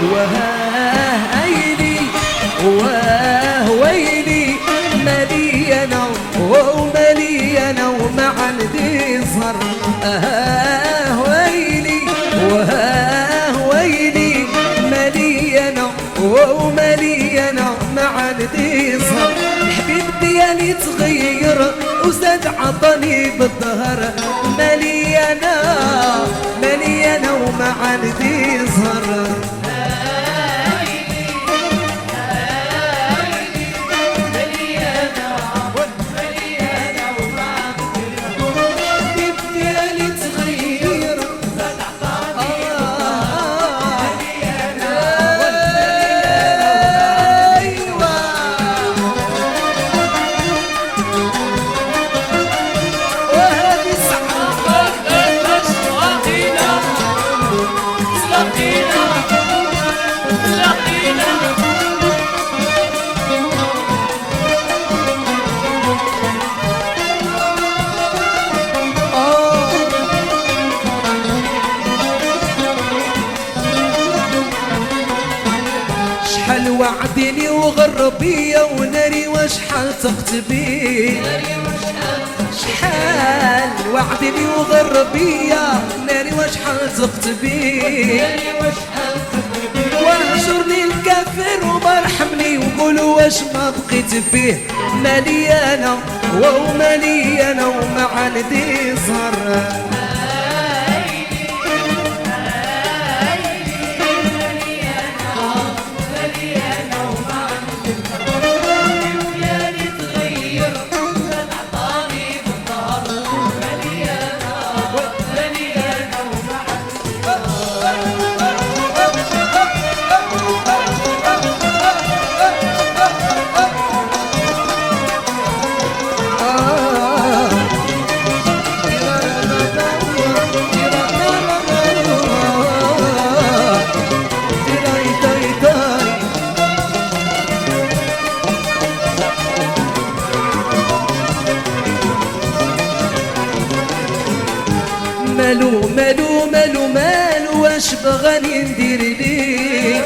وهايلي وهويلي مليانة ومليانة وما عندي صر. ويلي وهويلي مليانة ومليانة ما عندي صر. الحبيب ديالي تغير وزاد عطاني بالظهر مليانة مليانة وما عندي صر. شحال وعدني وغربية وناري وشحال تختبي. شحال وعدني وغربية ناري وشحال تختبي. وهجرني الكافر وبرحمني وقولوا واش ما بقيت فيه مليانة ومليانة وما عندي صر. مالو مالو مالو مالو واش بغاني ندير ليه.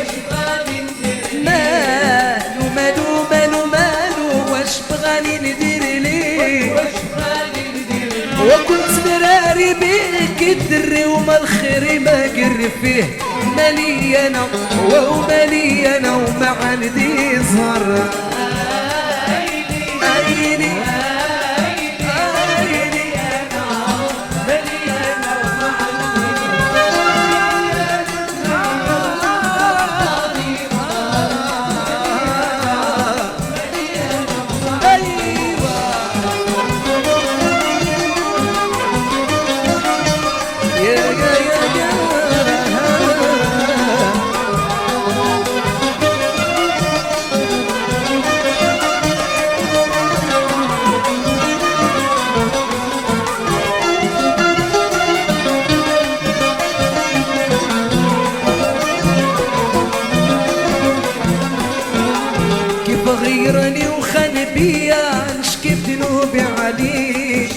مالو مالو مالو مالو واش بغاني ندير ليه. وكنت مراري بيك الدري وما الخير ما قر فيه مليانة ومليانة وما عندي زهر. غيرني وخان بيا نشكي بذنوبي عليه.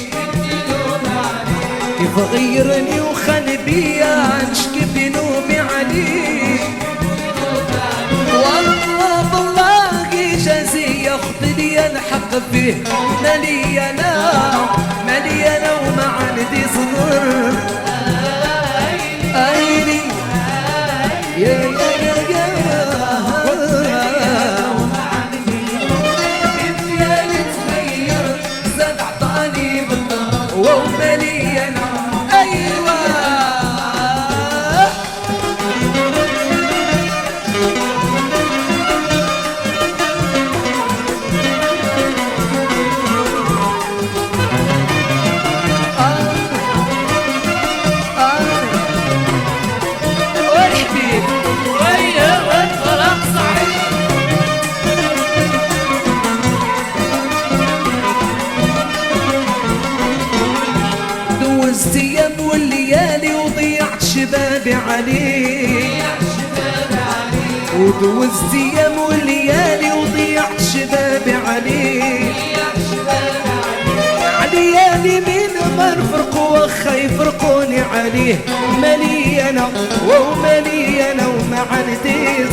كيف غيرني وخان بيا نشكي بذنوبي عليه. والله بالله جازي ياخذ لي الحق فيه مليانة مليانة وما عندي صبر. عيني يا يا يا ومليانة أيوة. والحبيب ويا والفرق صحيح. دوزت ايام والليالي وضيعت شبابي عليه. ودوزت ايام والليالي وضيعت شبابي عليه. عليالي من ما نفرقوا واخا يفرقوني عليه مليانة ومليانة وما وما عندي